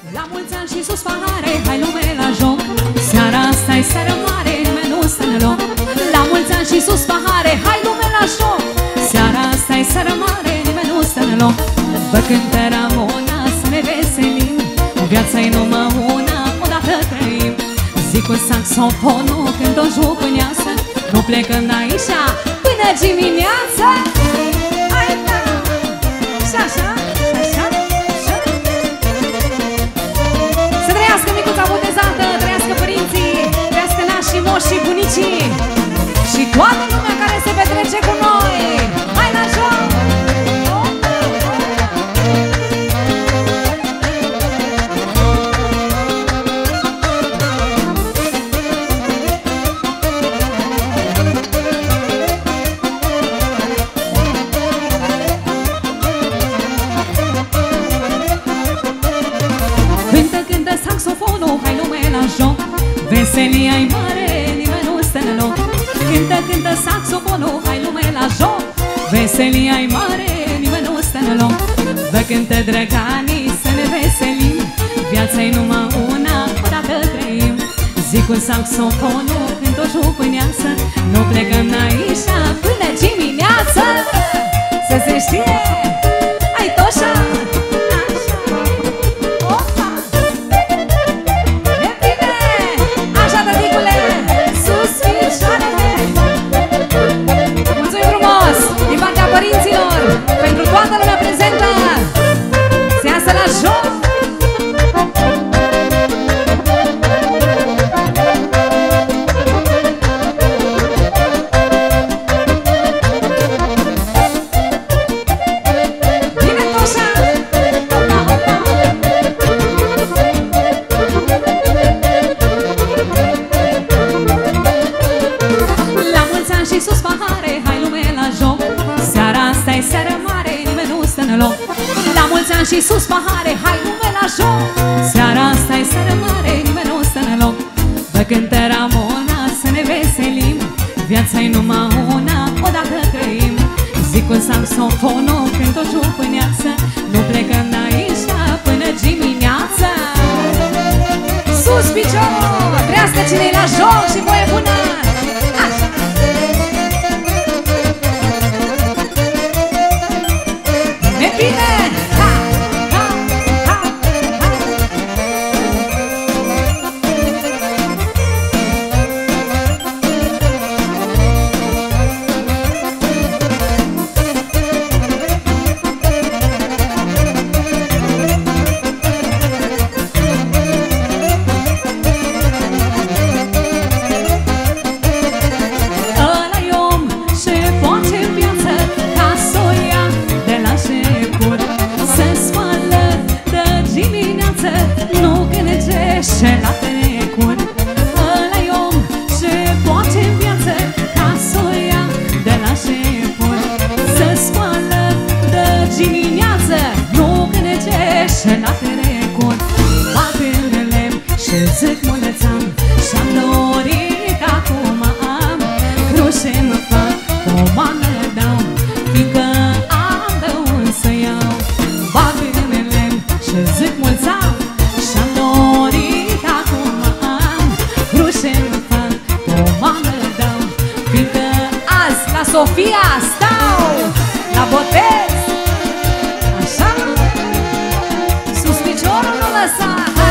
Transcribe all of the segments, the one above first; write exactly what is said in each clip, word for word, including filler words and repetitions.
La mulți ani și sus pahare, hai lume la joc. Seara asta-i seară mare, nimeni nu stă în loc. La mulți ani și sus pahare, hai lume la joc. Seara asta-i seară mare, nimeni nu stă în loc. Vă cântă Ramona să ne veselim, viața-i numai una, odată trăim. Zic cu saxofonul când o jupâneasă, nu plecăm de aici până dimineața. Hai da! Și așa, și așa, așa. Să trăiască micuța botezată, trăiască părinții, trăiască nașii, moșii, bunicii și toată lumea care se petrece cu noi. Hai la joc! Saxofonul, hai lume la joc. Veselia-i mare, nimeni nu stă în loc. Cântă, cântă saxofonul, hai lume la joc. Veselia-i mare, nimeni nu stă în loc. Vă cântă drăganii să ne veselim, viața-i numai una, odată trăim. Zic cu saxofonul când o jupâneasă, nu plecăm aici până dimineață. Să se știe, ai toșa. Părinților, pentru toată lumea prezentă, se iasă la joc! Bine, Toșa! La mulți ani și sus pahare, hai lume la joc. Asta-i seară mare, nimeni nu stă în loc. La mulți ani și sus pahare, hai lume la joc. Seara asta-i seară mare, nimeni nu stă în loc. Vă cântă Ramona să ne veselim, viața-i numai una, odată trăim. Zic cu saxofonul când o jupâneasă, nu plecăm de aici până dimineața. Sus piciorul, trească cine-i la joc și voie bună. Așa. Bine! Ha! Ha! Ha! Ha! Ăla-i om ce poate în viață ca să o ia de la început. Se spală de dimineață, nu gândește la trecut. Ăla-i om ce poate în viață ca să o ia de la început. Se spală de dimineață, nu gândește la trecut. Bate în lemn și zic mulțam, și-am dorit acum am cruce mă fac, o mană dau, fiindcă am de un să iau. Bag în lemn și zic mulți ani, și-am dorit acum am cruce mă fac, o mană dau, fiindcă azi la Sofia stau la botez. Așa? Sus piciorul nu lăsa.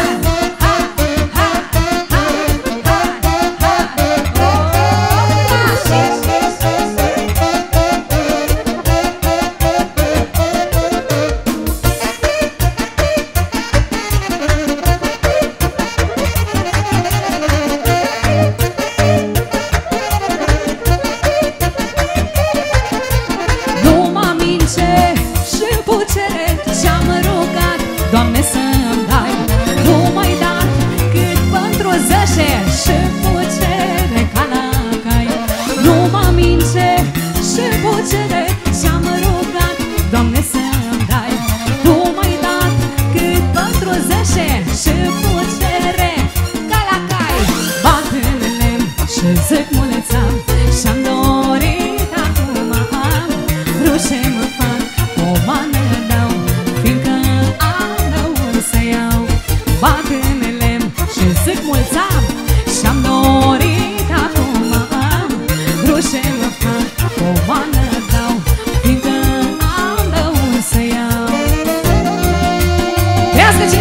Doamne să-mi dai, nu mai dat cât pentru zece și pucere ca la cai. Nu mă mince și pucere și-am rugat, Doamne să-mi dai, nu mai dat cât pentru zece și pucere ca la cai. Bat în lemn și zic mulțam, și-am dorit acum am cruce mă fac, o mană dau, fiindcă am de un să iau.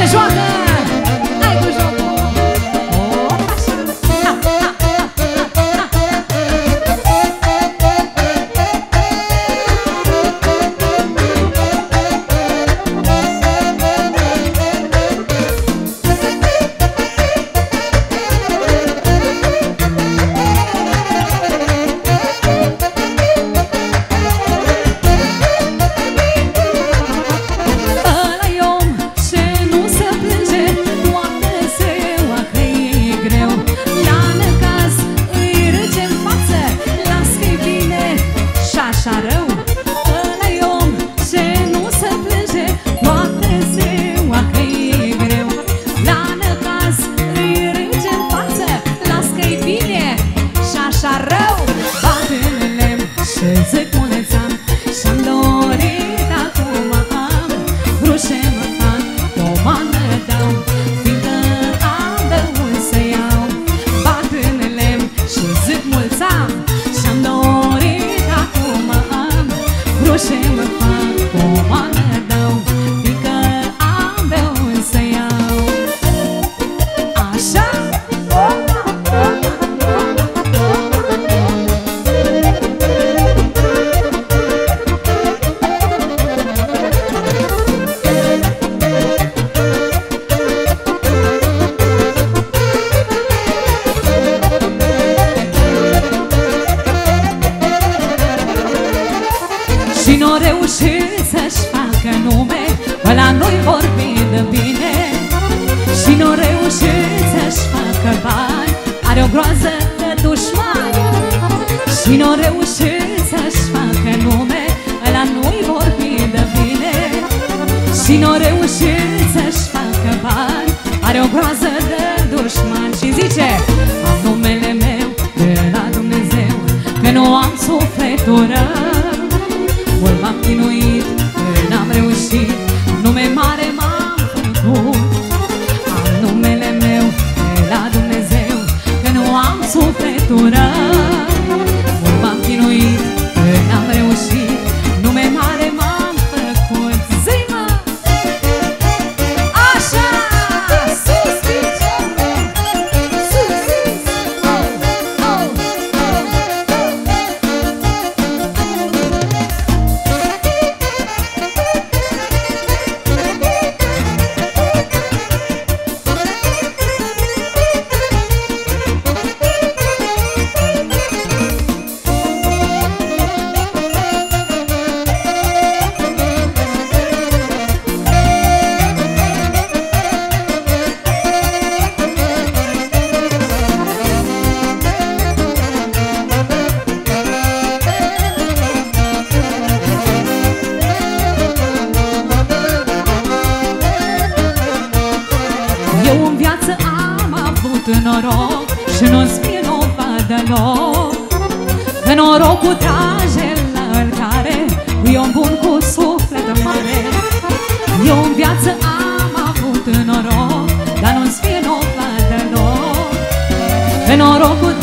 se joacă! Hai cu jocul! Oh, așa! Ha, ha, ha, ha, și n-o reușit să-și facă nume, ăla nu-i vorbit de bine. Și n-o reușit să-și facă bani, are o groază de dușmani. Și n-o reușit să-și facă nume, ăla nu-i vorbit de bine. Și n-o reușit să-și facă bani, are o groază de dușmani. Și zice: am numele meu de la Dumnezeu, că nu am sufletul rău. Mult m-am chinuit, n-am reușit, nume mare m-am făcut. Am numele meu de la Dumnezeu, că nu am sufletul rău. Mult m-am chinuit, n-am reușit, nume mare m-am făcut. Zi-mă! Așa! Sus, picioare! Sus, sus! Oh, oh, oh! Eu în viață am avut noroc și nu-ți vinovat deloc, că norocul trage la iertare, eu bun cu suflet mare. Eu în viață am avut noroc, dar nu-ți vinovat deloc, că norocul